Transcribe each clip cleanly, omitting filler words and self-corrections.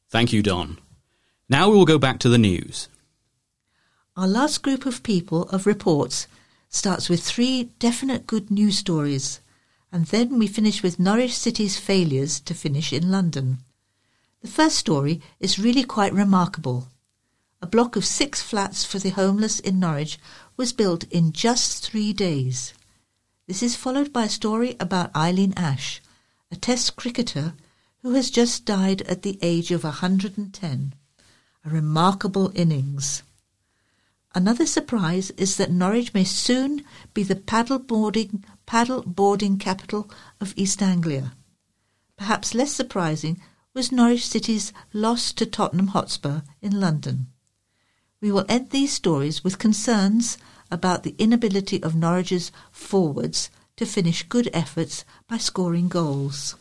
Thank you, Don. Now we will go back to the news. Our last group of reports starts with 3 definite good news stories, and then we finish with Norwich City's failures to finish in London. The first story is really quite remarkable. A block of 6 flats for the homeless in Norwich was built in just 3 days. This is followed by a story about Eileen Ash, a Test cricketer who has just died at the age of 110. A remarkable innings. Another surprise is that Norwich may soon be the paddle boarding capital of East Anglia. Perhaps less surprising was Norwich City's loss to Tottenham Hotspur in London. We will end these stories with concerns about the inability of Norwich's forwards to finish good efforts by scoring goals.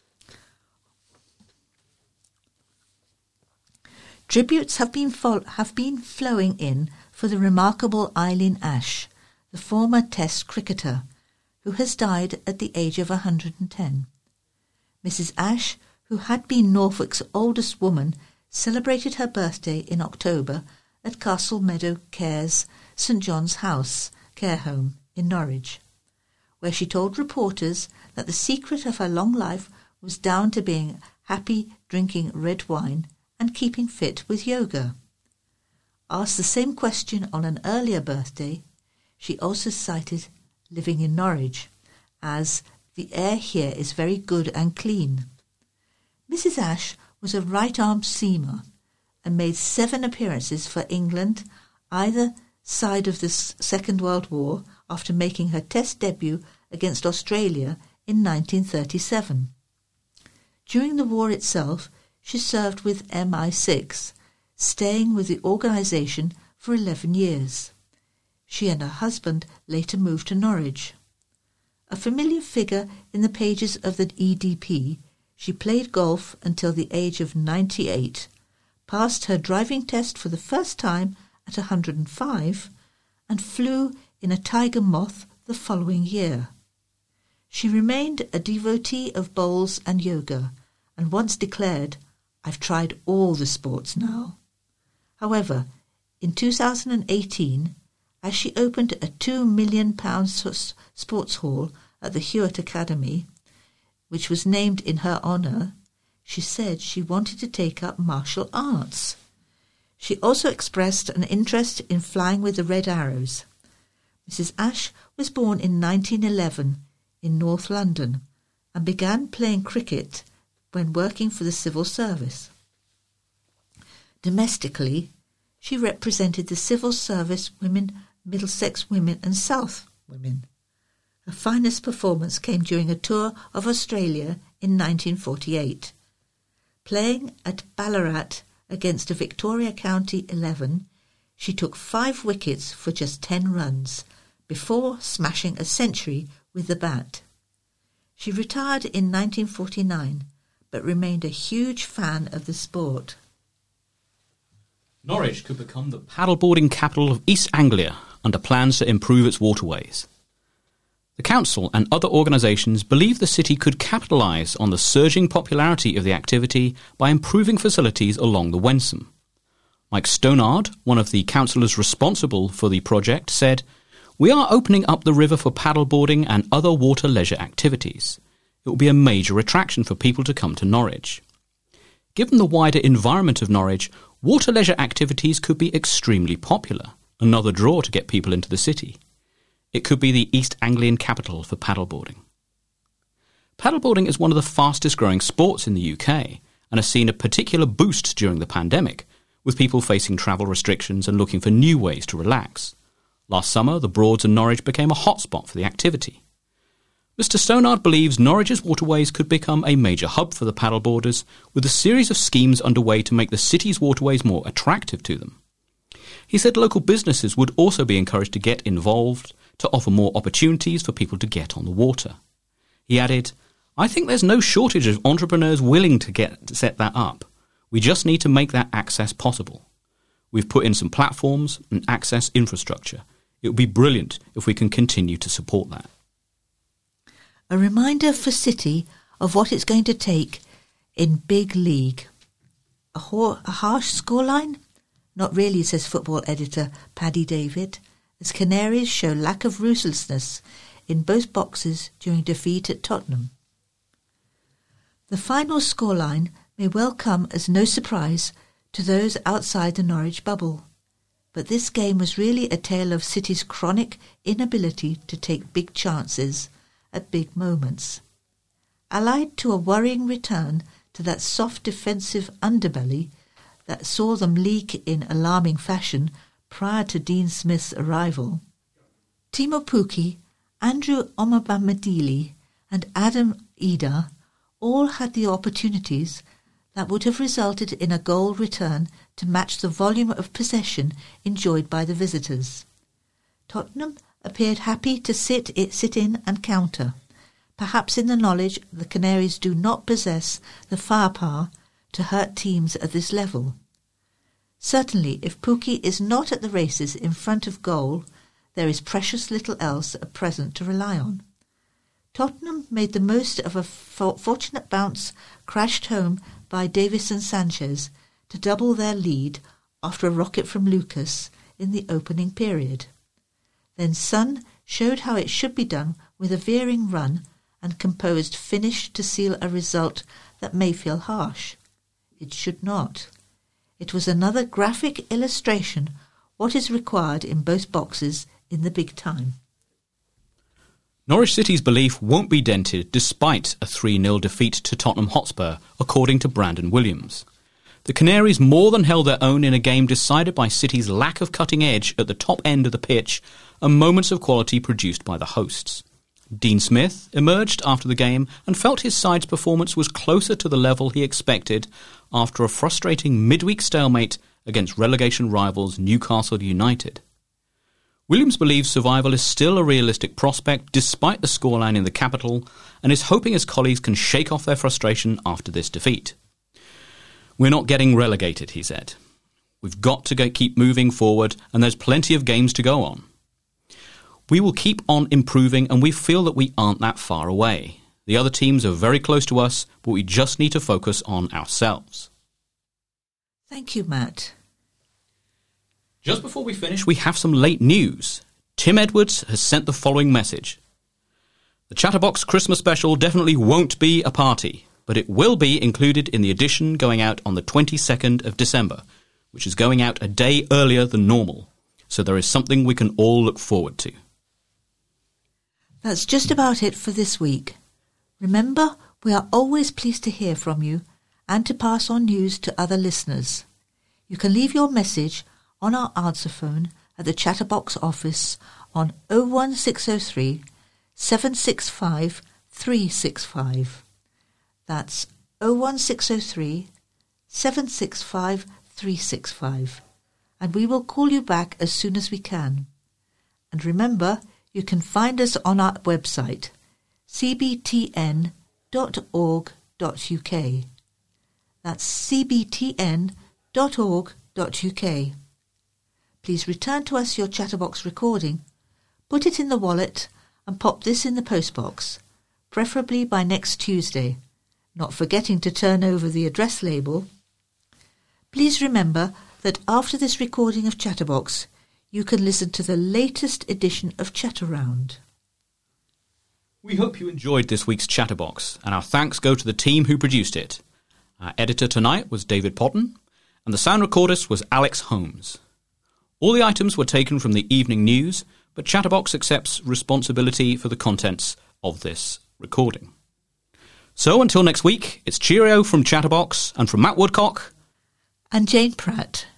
Tributes have been flowing in for the remarkable Eileen Ash, the former Test cricketer, who has died at the age of 110. Mrs. Ash, who had been Norfolk's oldest woman, celebrated her birthday in October at Castle Meadow Care's St John's House care home in Norwich, where she told reporters that the secret of her long life was down to being happy drinking red wine and keeping fit with yoga. Asked the same question on an earlier birthday, she also cited living in Norwich as the air here is very good and clean. Mrs. Ash was a right-arm seamer and made 7 appearances for England either side of the Second World War after making her Test debut against Australia in 1937. During the war itself, she served with MI6, staying with the organisation for 11 years. She and her husband later moved to Norwich. A familiar figure in the pages of the EDP, she played golf until the age of 98, passed her driving test for the first time at 105, and flew in a Tiger Moth the following year. She remained a devotee of bowls and yoga, and once declared, "I've tried all the sports now." However, in 2018, as she opened a £2 million sports hall at the Hewitt Academy, which was named in her honour, she said she wanted to take up martial arts. She also expressed an interest in flying with the Red Arrows. Mrs. Ash was born in 1911 in North London and began playing cricket when working for the civil service. Domestically, she represented the civil service women, Middlesex women and South women. Her finest performance came during a tour of Australia in 1948. Playing at Ballarat against a Victoria County 11, she took 5 wickets for just 10 runs, before smashing a century with the bat. She retired in 1949, but remained a huge fan of the sport. Norwich could become the paddleboarding capital of East Anglia under plans to improve its waterways. The council and other organisations believe the city could capitalise on the surging popularity of the activity by improving facilities along the Wensum. Mike Stonard, one of the councillors responsible for the project, said, "We are opening up the river for paddleboarding and other water leisure activities. It will be a major attraction for people to come to Norwich. Given the wider environment of Norwich, water leisure activities could be extremely popular, another draw to get people into the city. It could be the East Anglian capital for paddleboarding." Paddleboarding is one of the fastest growing sports in the UK and has seen a particular boost during the pandemic, with people facing travel restrictions and looking for new ways to relax. Last summer, the Broads and Norwich became a hotspot for the activity. Mr. Stonard believes Norwich's waterways could become a major hub for the paddleboarders, with a series of schemes underway to make the city's waterways more attractive to them. He said local businesses would also be encouraged to get involved, to offer more opportunities for people to get on the water. He added, "I think there's no shortage of entrepreneurs willing to set that up. We just need to make that access possible. We've put in some platforms and access infrastructure. It would be brilliant if we can continue to support that." A reminder for City of what it's going to take in Big League. A harsh scoreline? Not really, says football editor Paddy David, as Canaries show lack of ruthlessness in both boxes during defeat at Tottenham. The final scoreline may well come as no surprise to those outside the Norwich bubble, but this game was really a tale of City's chronic inability to take big chances at big moments. Allied to a worrying return to that soft defensive underbelly that saw them leak in alarming fashion prior to Dean Smith's arrival, Timo Pukki, Andrew Omobamidele and Adam Ida all had the opportunities that would have resulted in a goal return to match the volume of possession enjoyed by the visitors. Tottenham appeared happy to sit in and counter, perhaps in the knowledge the Canaries do not possess the firepower to hurt teams at this level. Certainly, if Pukki is not at the races in front of goal, there is precious little else at present to rely on. Tottenham made the most of a fortunate bounce crashed home by Davison Sanchez to double their lead after a rocket from Lucas in the opening period. Then Son showed how it should be done with a veering run and composed finish to seal a result that may feel harsh. It should not. It was another graphic illustration what is required in both boxes in the big time. Norwich City's belief won't be dented despite a 3-0 defeat to Tottenham Hotspur, according to Brandon Williams. The Canaries more than held their own in a game decided by City's lack of cutting edge at the top end of the pitch and moments of quality produced by the hosts. Dean Smith emerged after the game and felt his side's performance was closer to the level he expected after a frustrating midweek stalemate against relegation rivals Newcastle United. Williams believes survival is still a realistic prospect despite the scoreline in the capital and is hoping his colleagues can shake off their frustration after this defeat. "We're not getting relegated," he said. "We've got to keep moving forward and there's plenty of games to go on. We will keep on improving and we feel that we aren't that far away. The other teams are very close to us, but we just need to focus on ourselves." Thank you, Matt. Just before we finish, we have some late news. Tim Edwards has sent the following message. The Chatterbox Christmas special definitely won't be a party, but it will be included in the edition going out on the 22nd of December, which is going out a day earlier than normal. So there is something we can all look forward to. That's just about it for this week. Remember, we are always pleased to hear from you and to pass on news to other listeners. You can leave your message on our answer phone at the Chatterbox office on 01603 765 365. That's 01603 765 365. And we will call you back as soon as we can. And remember, you can find us on our website, cbtn.org.uk. That's cbtn.org.uk. Please return to us your Chatterbox recording, put it in the wallet and pop this in the postbox, preferably by next Tuesday, not forgetting to turn over the address label. Please remember that after this recording of Chatterbox, you can listen to the latest edition of Chattaround. We hope you enjoyed this week's Chatterbox, and our thanks go to the team who produced it. Our editor tonight was David Potton, and the sound recordist was Alex Holmes. All the items were taken from the evening news, but Chatterbox accepts responsibility for the contents of this recording. So until next week, it's cheerio from Chatterbox and from Matt Woodcock and Jane Pratt.